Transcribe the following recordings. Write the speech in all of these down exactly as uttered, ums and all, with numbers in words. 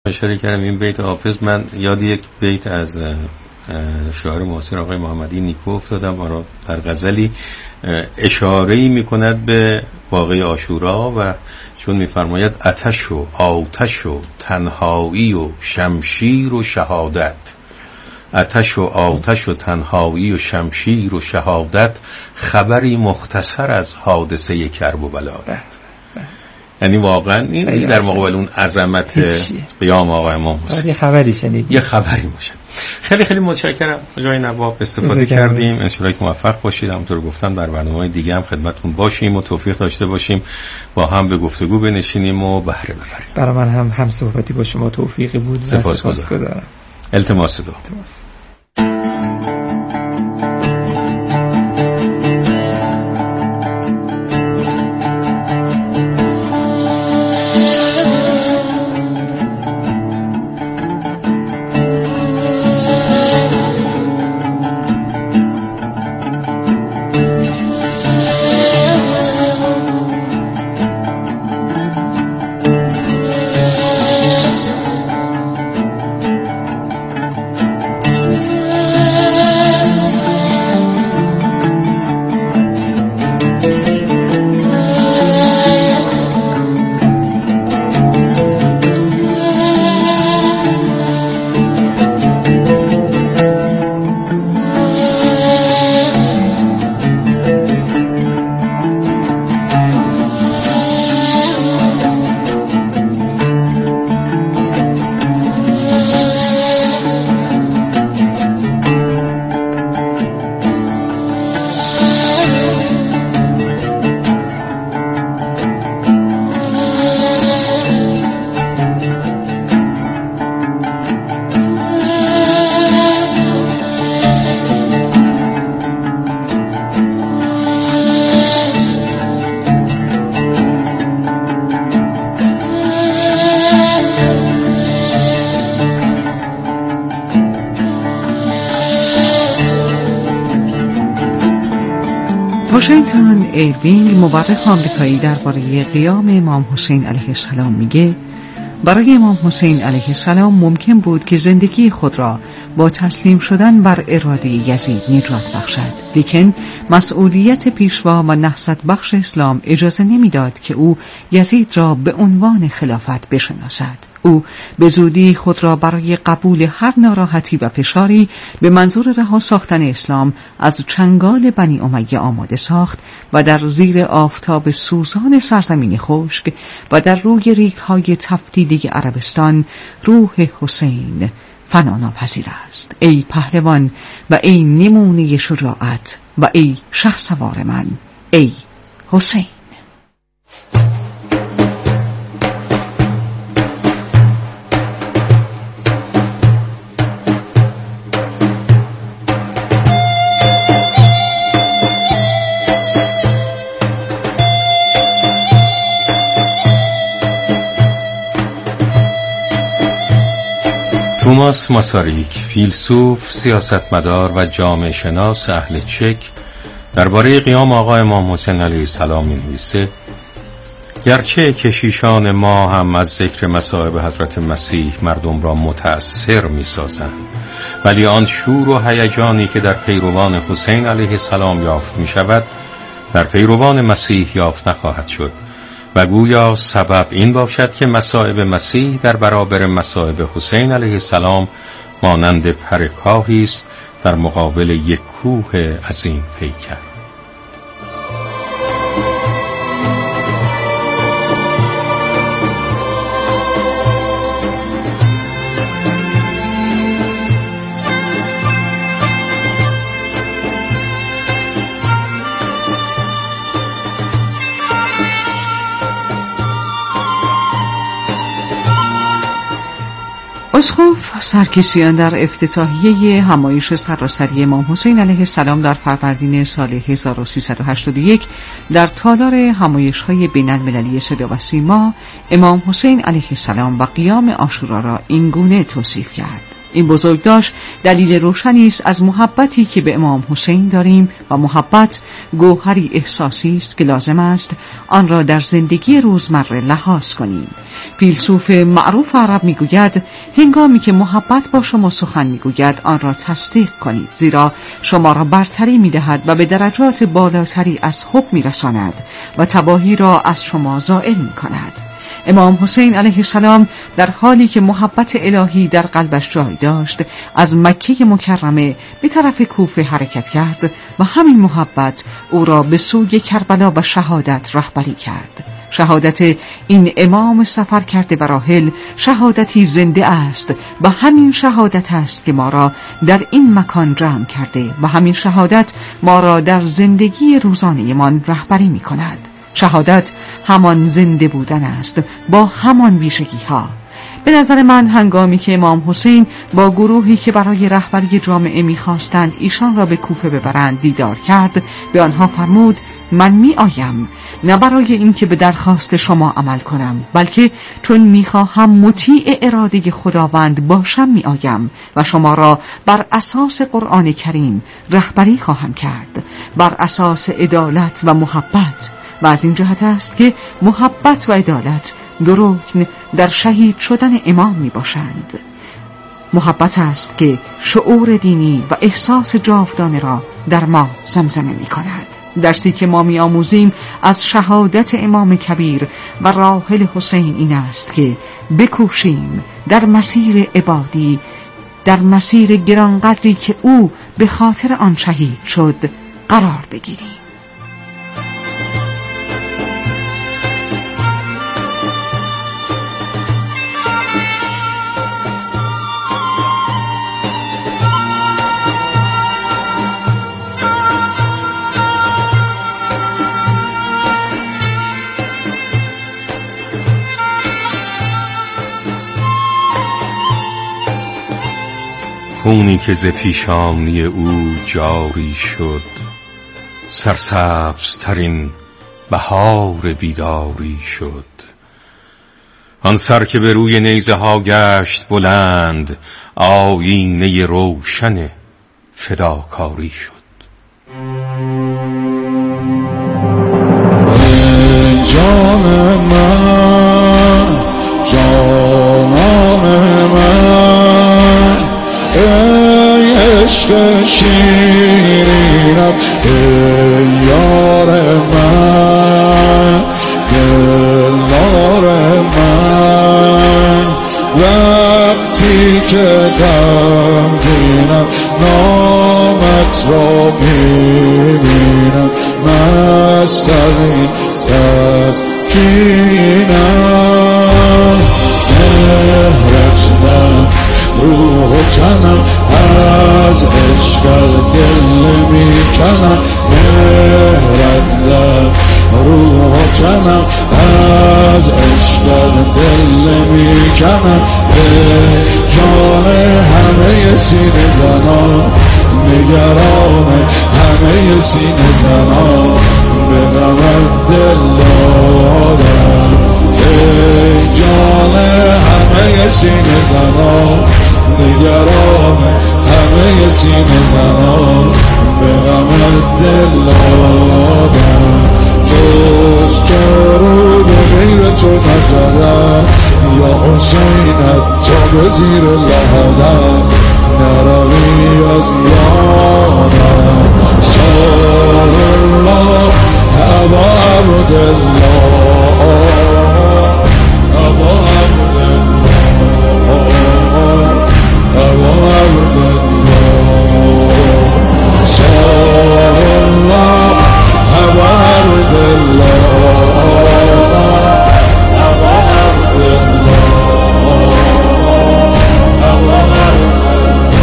اشاره کردم این بیت حافظ، من یاد یک بیت از شاعر معاصر آقای محمدی نیکو افتادم و در غزلی اشاره‌ای می‌کند به واقعه عاشورا و چون می‌فرماید آتش و آتش و تنهایی و شمشیر و شهادت، آتش و آتش و تنهایی و شمشیر و شهادت، خبری مختصر از حادثه کرب و بلا. یعنی واقعا این در مقابل اون عظمت قیام آقای امام حسین یه خبری شنید، یه خبری باشه. خیلی خیلی متشکرم جای نواب استفاده کردیم. ان شاءالله که موفق باشید. همونطور گفتم در برنامه‌های دیگه هم خدمتتون باشیم و توفیق داشته باشیم با هم به گفتگو بنشینیم و بهره ببریم. برای من هم هم صحبتی با شما توفیقی بود. سپاسگزارم. التماس دعا. واشنگتن ایرینگ مورخ آمریکایی درباره قیام امام حسین علیه السلام میگه برای امام حسین علیه السلام ممکن بود که زندگی خود را با تسلیم شدن بر اراده یزید نجات بخشد، لیکن مسئولیت پیشوا و نهضت بخش اسلام اجازه نمیداد که او یزید را به عنوان خلافت بشناسد. او به زودی خود را برای قبول هر ناراحتی و فشاری به منظور رها ساختن اسلام از چنگال بنی امیه آماده ساخت و در زیر آفتاب سوزان سرزمین خشک و در روی ریگ‌های تفدیده عربستان روح حسین فنا ناپذیر است. ای پهلوان و ای نمونه شجاعت و ای شهسوار من، ای حسین. توماس ماساریک، فیلسوف، سیاستمدار و جامعه شناس اهل چک درباره قیام آقا امام حسین علیه السلام می‌نویسه: گرچه کشیشان ما هم از ذکر مصائب حضرت مسیح مردم را متأثر می‌سازند، ولی آن شور و هیجانی که در پیروان حسین علیه السلام یافت می‌شود در پیروان مسیح یافت نخواهد شد و گویا سبب این باشد که مصائب مسیح در برابر مصائب حسین علیه السلام مانند پر کاهی است در مقابل یک کوه عظیم پیکر. اسقف سرکسیان در افتتاحیه همایش سراسری امام حسین علیه السلام در فروردین سال هزار و سیصد و هشتاد و یک در تالار همایش‌های بین‌المللی صدا و سیما امام حسین علیه السلام و قیام عاشورا را اینگونه توصیف کرد: این بزرگداشت دلیل روشنی است از محبتی که به امام حسین داریم و محبت گوهری احساسی است که لازم است آن را در زندگی روزمره لحاظ کنیم. فیلسوف معروف عرب میگوید هنگامی که محبت با شما سخن میگوید آن را تصدیق کنید، زیرا شما را برتری میدهد و به درجات بالاتری از حب میرساند و تباهی را از شما زائل میکند. امام حسین علیه السلام در حالی که محبت الهی در قلبش جای داشت از مکه مکرمه به طرف کوفه حرکت کرد و همین محبت او را به سوی کربلا و شهادت رهبری کرد. شهادت این امام سفر کرده و راحل شهادتی زنده است و همین شهادت است که ما را در این مکان جمع کرده و همین شهادت ما را در زندگی روزانه من رهبری می کند. شهادت همان زنده بودن است با همان ویژگی ها. به نظر من هنگامی که امام حسین با گروهی که برای رهبری جامعه می‌خواستند ایشان را به کوفه ببرند دیدار کرد، به آنها فرمود من می آیم نه برای اینکه به درخواست شما عمل کنم، بلکه چون می‌خواهم مطیع اراده خداوند باشم می آیم و شما را بر اساس قرآن کریم رهبری خواهم کرد، بر اساس عدالت و محبت. و از این جهت است که محبت و عدالت دو رکن در شهید شدن امام می باشند. محبت است که شعور دینی و احساس جاودانه را در ما زمزمه می کند. درسی که ما می آموزیم از شهادت امام کبیر و راحل حسین این است که بکوشیم در مسیر عبادی، در مسیر گرانقدری که او به خاطر آن شهید شد قرار بگیریم. خونی که ز پیشانی او جاری شد، سرسبزترین بهار بیداری شد. آن سر که به روی نیزه ها گشت بلند، آیینه روشن فداکاری شد. جان من، جانان من، ای عشق شیرینم، ای یار من، دلدار من. وقتی که غمگینم نامت را میبینم، مست از این تسکینم. مهرت من روح و تنم، از عشق دل میکنم. مهرت من روح و تنم، از عشق دل میکنم. به جان همه سینه زنان، نگران همه سینه زنان، به غمت دل دادم. ای جان همه سینه زنان، نگران همه سینه زنان، به غمت دل دادم. جز تو رو به غیر تو نزدم، یا حسینت تا به زیر لحدم، نروی از یادم. صلی الله ابا عبدالله، ابا عبدالله، ابا عبدالله. صلی الله ابا عبدالله، ابا عبدالله، ابا عبدالله.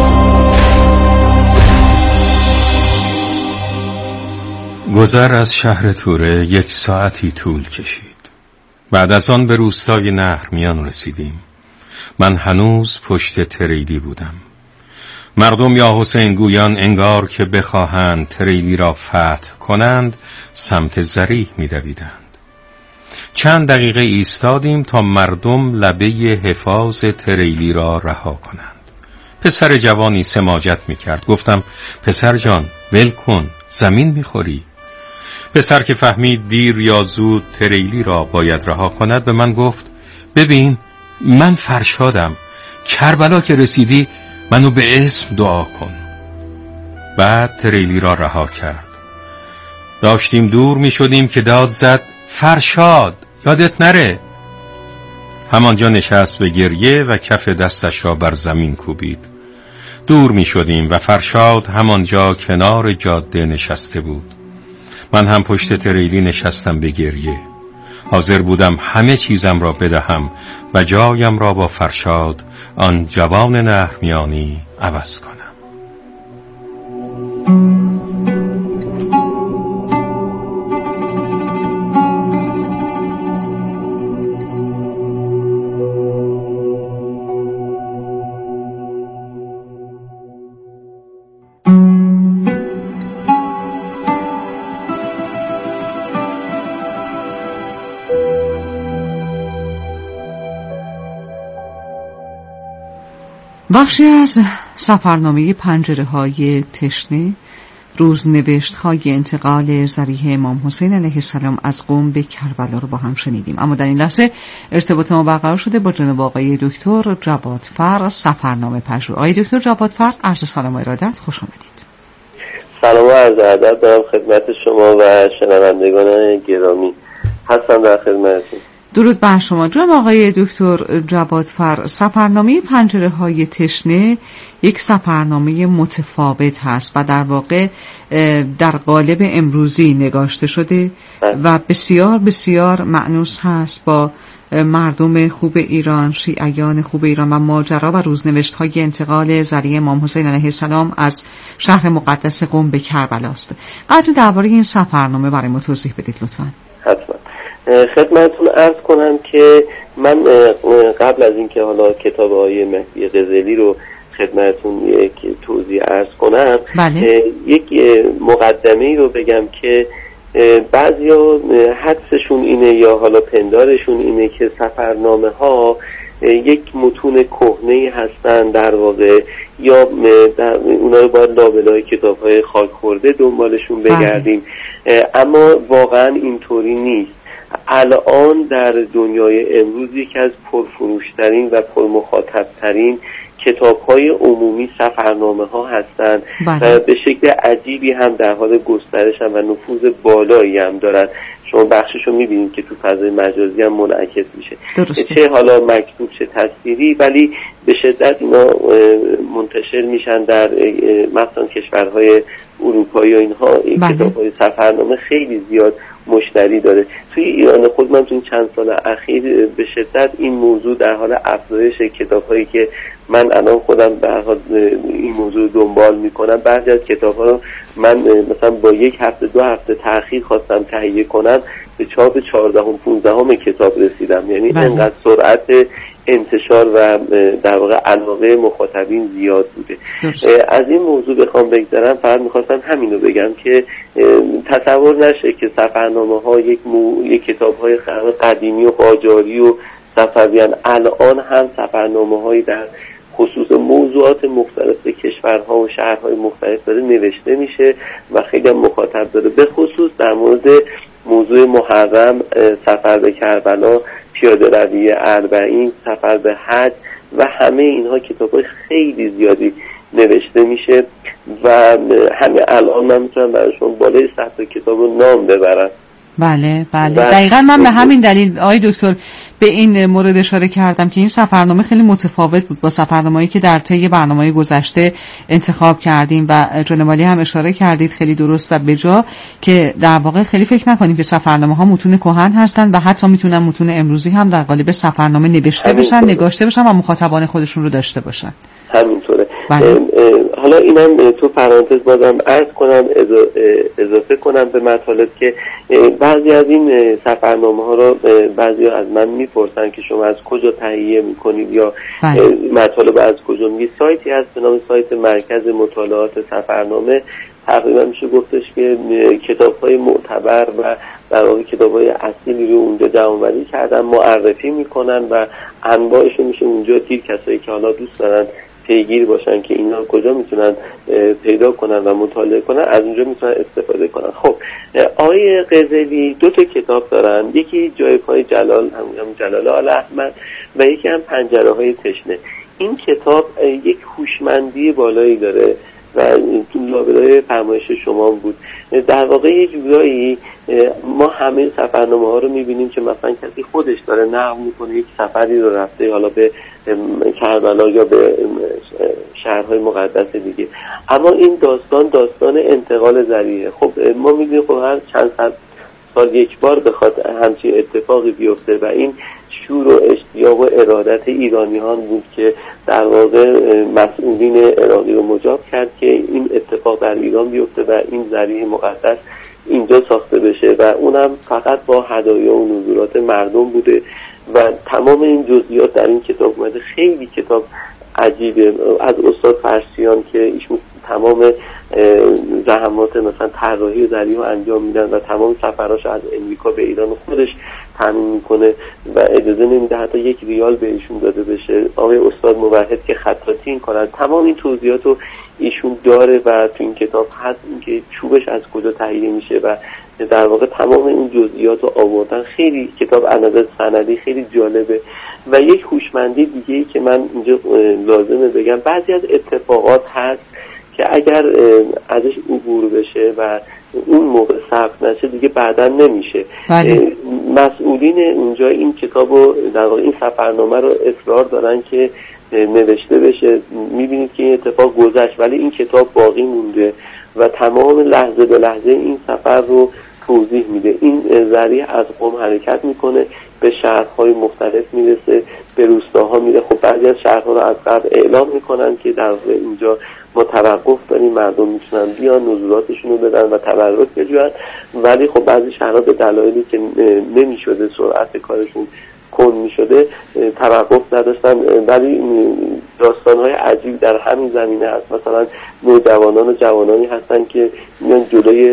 گذر از شهر توره یک ساعتی طول کشید. بعد از آن به روستای نهرمیان رسیدیم. من هنوز پشت تریلی بودم. مردم یا حسین گویان انگار که بخواهند تریلی را فتح کنند سمت ذریح می دویدند. چند دقیقه ایستادیم تا مردم لبه حفاظ تریلی را رها کنند. پسر جوانی سماجت میکرد. گفتم پسر جان ول کن، زمین میخوری. پسر که فهمید دیر یا زود تریلی را باید رها کند به من گفت ببین من فرشادم، کربلا که رسیدی منو به اسم دعا کن. بعد تریلی را رها کرد. داشتیم دور می شدیم که داد زد فرشاد یادت نره. همانجا نشست به گریه و کف دستش را بر زمین کوبید. دور می شدیم و فرشاد همانجا کنار جاده نشسته بود. من هم پشت تریلی نشستم به گریه. حاضر بودم همه چیزم را بدهم و جایم را با فرشاد آن جوان نهرمیانی عوض کنم. بخشی از سفرنامه پنجره های تشنه، روزنوشت های انتقال ذریح امام حسین علیه السلام از قم به کربلا رو با هم شنیدیم. اما در این لحظه ارتباط ما برقرار شده با جناب آقای دکتر جوادفر، سفرنامه پژوه. آقای دکتر جوادفر، عرض سلام و ارادت، خوش آمدید. سلام و عرض ادب دارم خدمت شما و شنوندگان گرامی. هستم در خدمتتون. درود بر شما. جناب آقای دکتر جوادفر، سفرنامه پنجره های تشنه یک سفرنامه متفاوت هست و در واقع در قالب امروزی نگاشته شده و بسیار بسیار مأنوس هست با مردم خوب ایران، شیعیان خوب ایران و ماجرا و روزنوشت های انتقال ذریح امام حسین علیه السلام از شهر مقدس قم به کربلا است. قدر درباره این سفرنامه برای ما توضیح بدید لطفاً. حتما. خدمتتون عرض کنم که من قبل از اینکه حالا کتاب آقای مهدی غزالی رو خدمتتون یک توضیح عرض کنم، بله. یک مقدمه‌ای رو بگم که بعضیا حدسشون اینه یا حالا پندارشون اینه که سفرنامه ها یک متون کهنه‌ای هستن در واقع، یا در اونا رو باید لابلای کتاب‌های خاک خورده دنبالشون بگردیم. اما واقعا اینطوری نیست. الان در دنیای امروز یکی از پرفروشترین و پرمخاطبترین کتاب‌های عمومی سفرنامه ها هستند و به شکل عجیبی هم در حال گسترش هم و نفوذ بالایی هم دارن. شما بخشش رو می‌بینید که تو فضای مجازی هم منعکس میشه، درسته. چه حالا مکتوب چه تصویری، ولی به شدت اینا منتشر میشن در مثلا کشورهای اروپایی و اینها. این کتاب‌های سفرنامه خیلی زیاد مشتری داره. توی ایران خود من تو این چند سال اخیر به شدت این موضوع در حال افزایش کتاب‌هایی که من الان خودم در حال این موضوع دنبال میکنم. بعضی از کتاب‌ها رو من مثلا با یک هفته دو هفته تأخیر خواستم تهیه کنم، به چاپ چهاردهم پانزدهم کتاب رسیدم. یعنی انقدر سرعت انتشار و در واقع علاقه مخاطبین زیاد بوده. از این موضوع بخوام بگذرم، فقط میخواستم همین رو بگم که تصور نشه که سفرنامه ها یک, مو... یک کتاب های قدیمی و قاجاری و صفویان. الان هم سفرنامه هایی در خصوص موضوعات مختلف کشورها و شهرهای مختلف داره نوشته میشه و خیلی مخاطب داره، به خصوص در مورد موضوع محرم، سفر به کربلا، پیاده روی اربعین، سفر به حج و همه اینها کتاب‌های خیلی زیادی نوشته میشه و همه الان من میتونم براشون بالای صد تا کتاب رو نام ببرم. بله بله دقیقاً من به همین دلیل آقای دکتر به این مورد اشاره کردم که این سفرنامه خیلی متفاوت بود با سفرنامه‌ای که در طی برنامه‌های گذشته انتخاب کردیم و جناب عالی هم اشاره کردید خیلی درست و بجا که در واقع خیلی فکر نکنیم که سفرنامه‌ها متون کهن هستن و حتی میتونن متون امروزی هم در قالب سفرنامه نوشته بشن، نگاشته بشن و مخاطبان خودشون رو داشته باشن. همینطوره. بله. حالا اینم تو پرانتز بازم عرض کنم، اضافه کنم به مطالب که بعضی از این سفرنامه ها رو بعضی از من میپرسن که شما از کجا تهیه میکنید یا بله. مطالب از کجا میگید. سایتی هست به نام سایت مرکز مطالعات سفرنامه. تقریبا میشه گفتش که کتاب‌های معتبر و در واقع کتاب‌های اصیلی رو اونجا جمع‌آوری کردن، معرفی میکنن و انواعش میشه اونجا دید. کسایی که حالا دوست دارن پیگیر باشن که اینا کجا میتونن پیدا کنن و مطالعه کنن، از اونجا میتونن استفاده کنن. خب آقای قزلی دو تا کتاب دارن، یکی جای پای جلال هم جلال آل احمد و یکی هم پنجره های تشنه. این کتاب یک هوشمندی بالایی داره و تو لابلای فرمایش شما بود. در واقع یه جورایی ما همه سفرنامه ها رو میبینیم که مثلا کسی خودش داره نقل میکنه یک سفری رو رفته، حالا به کربلا یا به شهرهای مقدس دیگه، اما این داستان داستان انتقال ذریعه. خب ما میبینیم خب هر چند صد سال یک بار بخواد همچین اتفاقی بیفته و این شور و اشتیاق و ارادت ایرانیان بود که در واقع مسئولین عراقی رو مجاب کرد که این اتفاق در ایران بیفته و این ذریعه مقدس اینجا ساخته بشه و اونم فقط با هدایا و نذورات مردم بوده و تمام این جزئیات در این کتاب اومده. خیلی کتاب عجیبه از استاد فرسیان که ایشون تمام زحمات مثلا طراحی ذریعه انجام میدن و تمام سفراش از امریکا به ایران خودش تامین میکنه و اجازه نمیده حتی یک ریال بهشون داده بشه. آقای استاد موحد که خطاطی این کارن، تمام این توضیحات رو ایشون داره و تو این کتاب هست اینکه چوبش از کجا تهیه میشه و در واقع تمام این جزئیات رو آوردن. خیلی کتاب از نظر سندی خیلی جالبه. و یک هوشمندی دیگه ای که من اینجا لازمه بگم، بعضی از اتفاقات هست که اگر ازش عبور بشه و اون موقع ثبت نشه دیگه بعداً نمیشه. بله. مسئولین اونجا این کتابو در واقع این سفرنامه رو اصرار دارن که نوشته بشه. میبینید که این اتفاق گذشت ولی این کتاب باقی مونده و تمام لحظه به لحظه این سفر رو توضیح میده. این ذریعه از قم حرکت میکنه، به شهرهای مختلف میرسه، به روستاها میره. خب بعضی از شهرها رو از قبل اعلام میکنن که در اینجا ما توقف داریم، مردم میتونن بیان نذوراتشون رو بدن و تبرک بجوین، ولی خب بعضی شهرها به دلایلی که نمیشده سرعت کارشون کند میشده توقف نداشتن. ولی داستانهای عجیب در همین زمینه هست. مثلا نوجوانان و جوانانی هستن که میان جلوی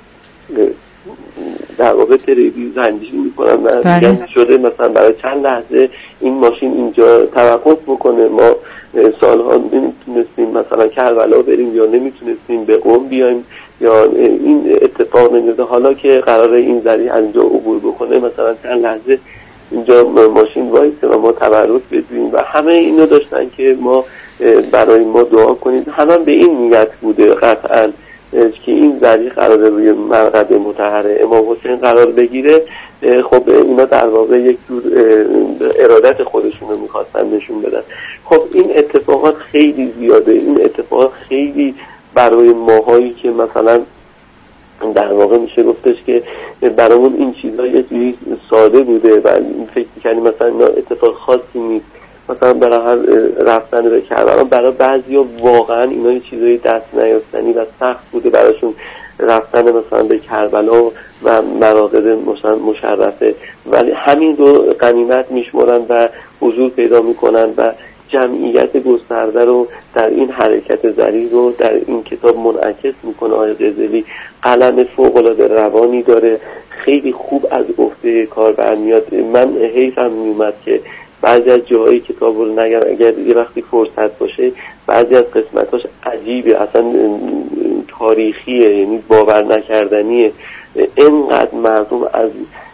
در واقع تریبی زنجیری میکنن و میگن شده مثلا برای چند لحظه این ماشین اینجا توقف بکنه، ما سالها نمیتونستیم مثلا کربلا بریم یا نمیتونستیم به قم بیایم یا این اتفاق نمیفته، حالا که قراره این ذریعه از اینجا عبور بکنه مثلا چند لحظه اینجا ماشین وایسه و ما تبرک بدیم و همه اینو داشتن که ما برای ما دعا کنید. همه به این نیت بوده قطعاً که این ذریعه قراره روی مرقد مطهر امام حسین قرار بگیره. خب اینا در واقع یک جور ارادت خودشون رو میخواستن نشون بدن. خب این اتفاقات خیلی زیاده، این اتفاقات خیلی برای ماهایی که مثلا در واقع میشه گفتش که برامون این چیزا یه جوری ساده بوده و فکر می‌کنیم مثلا اینا اتفاق خاصی نیست، مثلا برای رفتن به کربلا برای بعضیا واقعا اینا یه چیزای دست نیافتنی و سخت بوده براشون رفتن مثلا به کربلا و مراقد مشرفه، ولی همین رو غنیمت میشمرن و حضور پیدا میکنن و جمعیت گسترده رو در این حرکت ذریع رو در این کتاب منعکس میکنه. آقای قزلی قلم فوق‌العاده روانی داره، خیلی خوب از عهده کار برمیاد. من حیفم میومد که بعضی از جاهای کتاب رو نگم، اگر یه وقتی فرصت باشه بعضی از قسمتاش عجیبه، اصلا تاریخیه، یعنی باور نکردنیه. اینقدر مردم از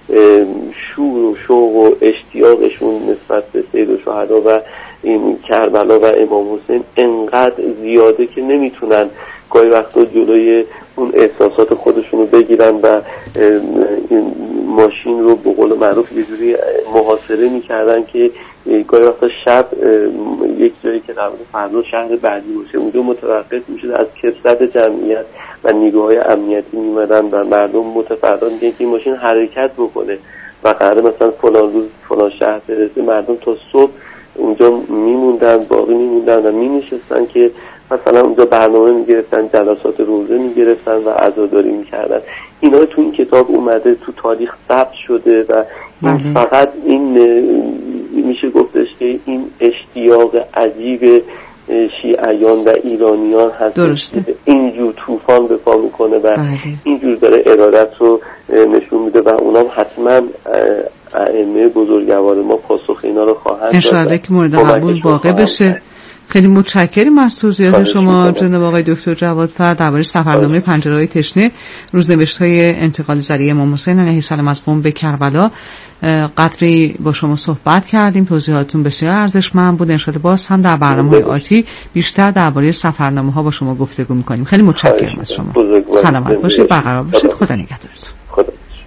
شور و شوق و اشتیاقشون نسبت به سید الشهدا و این کربلا و امام حسین انقدر زیاده که نمیتونن گاهی وقتا جلوی اون احساسات خودشون رو بگیرن و این ماشین رو به قول معروف یه جوری محاصره میکردن که گاهی وقتا شب یک جایی که قبل فردا شهر بعدی باشه اونجا متوقف میشد، از کثرت جمعیت و نیروهای امنیتی میمدن و مردم متفردان میگن که این ماشین حرکت بکنه و قراره مثلا فلان روز فلان شهر برسه. مردم تا صبح اونجا میموندن، باقی میموندن و مینشستن که مثلا اونجا برنامه میگرفتن، جلسات روزه میگرفتن و عزاداری میکردن. اینا تو این کتاب اومده، تو تاریخ ثبت شده و این فقط این میشه گفتش که این اشتیاق عجیب شیعیان و ایرانیان هست درسته. اینجور طوفان به پا میکنه و بله. اینجور داره ارادت رو نشون میده و اونام حتما ائمه بزرگوار ما پاسخ اینا رو خواهند داد انشاءالله که مورد قبول واقع بشه خیلی متشکریم از توضیحات شما جناب آقای دکتر جوادفر درباره سفرنامه پنجره‌های تشنه، روزنوشت‌های انتقال ذریع امام حسین علیه السلام از قم به کربلا. قدری با شما صحبت کردیم، توضیحاتتون بسیار ارزشمند بود. ان شاءالله باز هم در برنامه‌های آتی بیشتر درباره سفرنامه‌ها با شما گفتگو می‌کنیم. خیلی متشکرم از شما. سلامت باشید، برقرار باشید. خدا نگهدارتون. خدا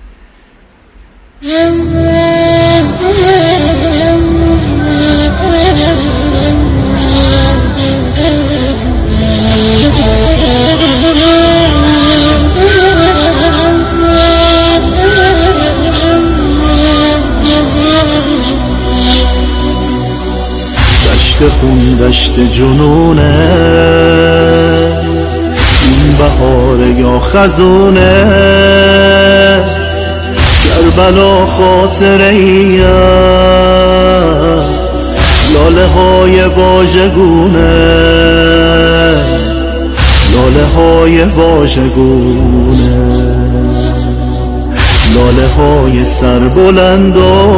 دشت خون دشت جنونه، این بهاره یا خزونه، کربلا خاطره ای است، لاله های واژگونه، لاله های واژگونه، لاله های سربلندا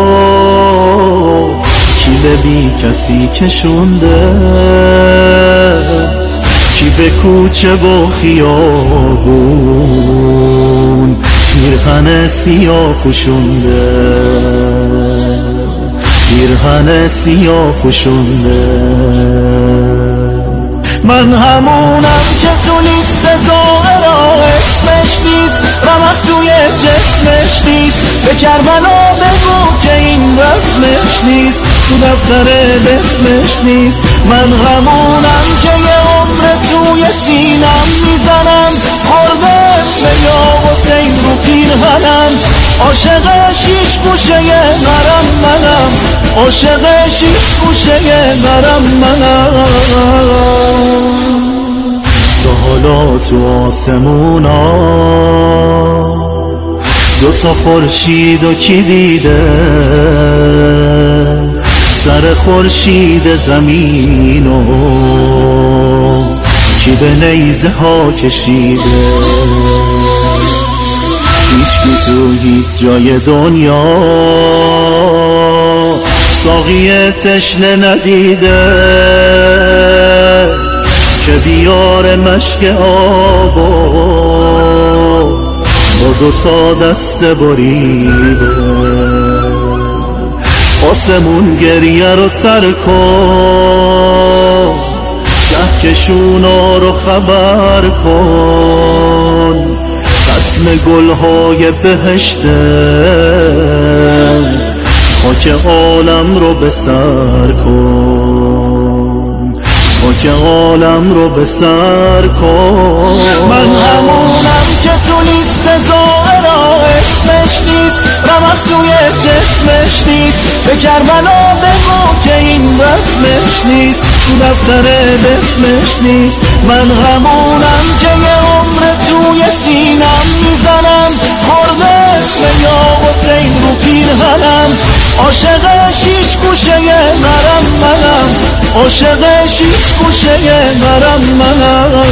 کی به بی کسی کشونده، کی به کوچه و خیابون پیرهن سیاه پوشونده، پیرهن سیاه پوشونده. من همونم که تو لیست ظاهرها اسمش نیست، رمق توی جسمش نیست، به کربلا بگو که این رسمش نیست، تو دفتر بسمش نیست. من همونم که یه عمر توی سینم میزنم، خورده اسم یا حسین رو پیرهنم، عاشق شیش گوشه غرم منم، عاشق شیش گوشه غرم منم. تا حالا تو آسمونا دوتا خورشید و کی دیده، سر خورشید زمینو کی به نیزه ها کشیده. هیچکی تو هیچ جای دنیا ساقی تشنه ندیده که بیار مشک آبا با دوتا دست بریده. آسمون گریه رو سر کن، کهکشونا رو خبر کن، ختم گلهای بهشته خاک عالم رو به سر کن، خاک عالم رو به سر کن. من همونم که تو لیست ظاهرها اسمش نیست، رمق توی جسمش نیست، به کربلا بگو که این رسمش نیست، تو دفتر بسمش نیست. من همونم که یه عمر توی سینم میزنم، خورده اسم یا حسین رو پیرهنم، عاشق شیش گوشه غرم منم، عاشق شیش گوشه غرم منم.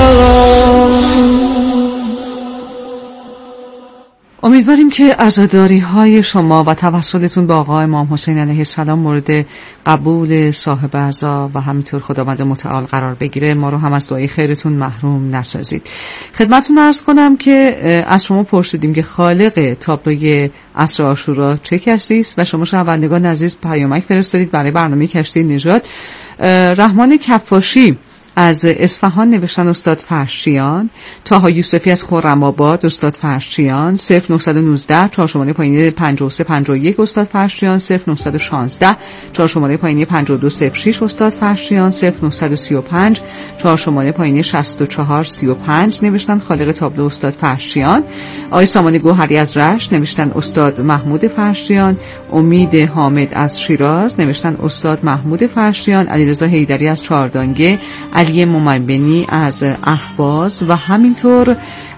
امیدواریم که عزاداری های شما و توسلتون به آقا امام حسین علیه السلام مورد قبول صاحب عزا و همینطور خداوند متعال قرار بگیره. ما رو هم از دعای خیرتون محروم نسازید. خدمتتون عرض کنم که از شما پرسیدیم که خالق تابلوی عصر عاشورا چه کسی است و شما شنوندگان عزیز پیامک فرستادید برای برنامه کشتی نژاد. رحمان کفاشی از اصفهان نوشتن استاد فرشیان، طاها یوسفی از خرم‌آباد استاد فرشیان، صفر نه یک نه چهار شماره پایینی پنجاه و سه پنجاه و یک استاد فرشیان، صفر نه یک شش چهار شماره پایینی پنجاه و دو صفر شش استاد فرشیان، صفر نه سه پنج چهار شماره پایینی شصت و چهار سی و پنج نوشتن خالق تابلو استاد فرشیان. آقای سامان گوهری از رشت نوشتن استاد محمود فرشیان. امید حامد از شیراز نوشتن استاد محمود فرشیان. علیرضا حیدری از چهاردانگه، علی ممبنی از اهواز و همینطور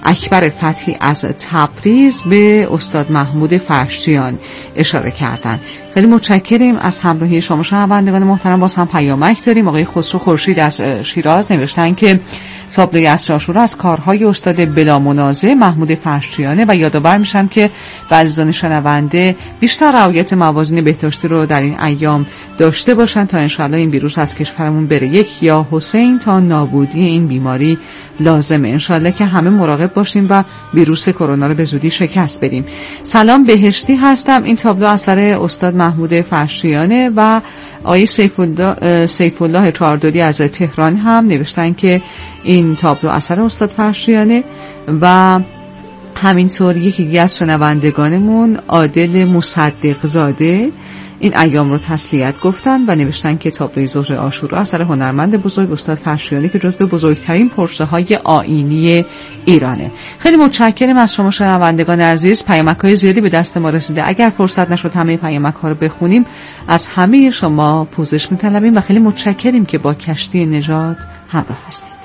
اکبر فتحی از تبریز به استاد محمود فرشچیان اشاره کردند. خیلی متشکریم از همراهی شما شنوندگان محترم. باز هم پیامک داریم. آقای خسرو خورشید از شیراز نوشتن که تابلوی عصر عاشورا از کارهای استاد بلا منازع محمود فرشچیانه و یادآور میشم که بعضیان شنونده بیشتر رعایت موازین بهداشتی رو در این ایام داشته باشن تا انشاءالله این ویروس از کشورمون بره. یک یا حسین تا نابودی این بیماری لازمه، انشاءالله که همه مراقب باشیم و ویروس کرونا رو به زودی شکست بدیم. سلام، بهشتی هستم. این تابلو اثر استاد محمود فرشچیانه و آقای سیف الله سیف الله چهارداری از تهران هم نوشتن که این تابلو اثر استاد فرشچیانه و همینطور یکی دیگه از شنوندگانمون عادل مصدق زاده این ایام رو تسلیت گفتن و نوشتن که تابلوی ظهر عاشورا اثر هنرمند بزرگ استاد فرشچیانه که جزو بزرگترین پرسه های آیینی ایرانه. خیلی متشکرم از شما شنوندگان عزیز. پیامک های زیادی به دست ما رسیده. اگر فرصت نشد همه پیامک ها رو بخونیم از همه شما پوزش می‌طلبیم و خیلی متشکریم که با کشتی نژاد همراه هستید.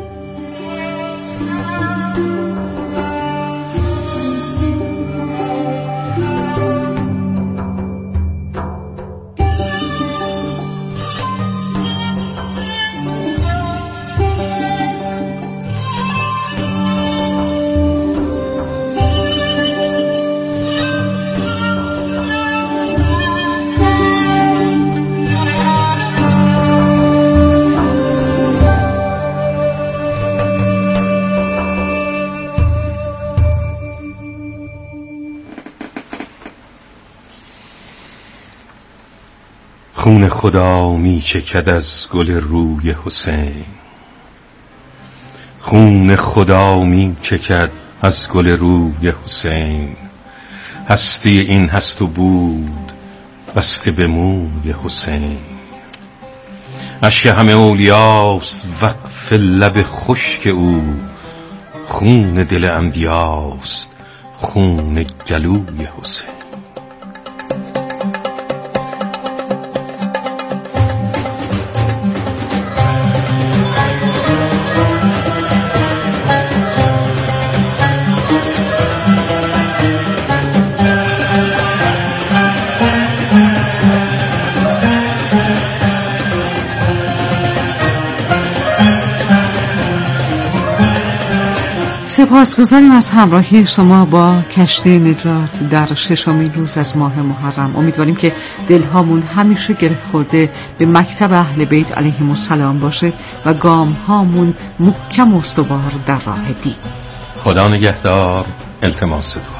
خون خدا می چکد از گل روی حسین، خون خدا می چکد از گل روی حسین. هستی این هست و بود بسته به موی حسین. اشک همه اولیاست وقف لب خشک او، خون دل انبیاست خون گلوی حسین. سپاسگزاریم از همراهی شما با کشتی نجات در ششمین روز از ماه محرم. امیدواریم که دلهامون همیشه گره خورده به مکتب اهل بیت علیهم السلام باشه و گام هامون محکم و استوار در راه دین. خدا نگهدار. التماس دعا.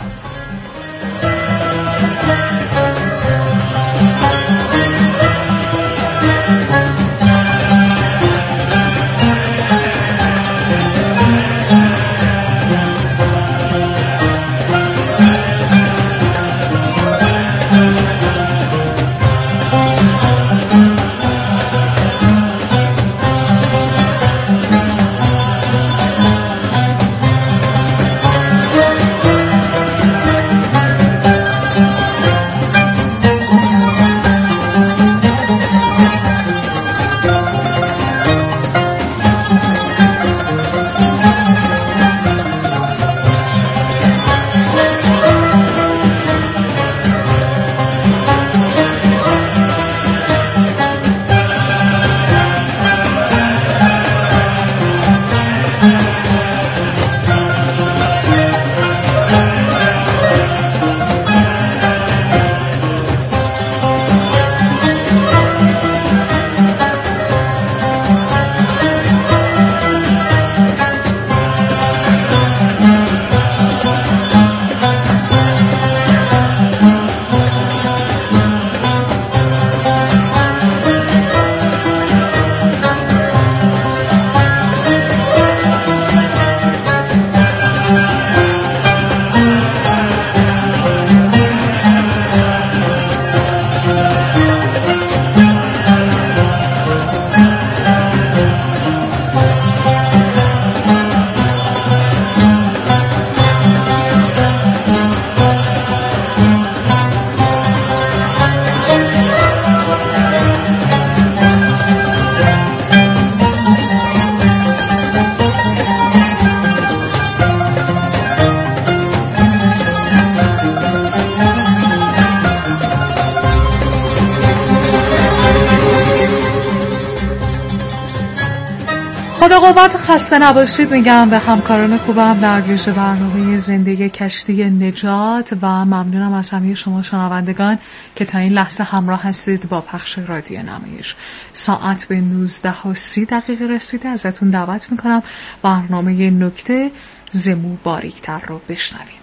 خدا قوت، خسته نباشید میگم به همکاران خوبم در ویژه برنامه زندگی کشتی نجات و ممنونم از همه شما شنوندگان که تا این لحظه همراه هستید با پخش رادیو نمایش. ساعت به نوزده و سی دقیقه رسیده. ازتون دعوت میکنم برنامه نکته زمو باریکتر رو بشنوید.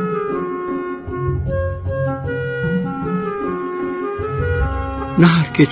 نه هر که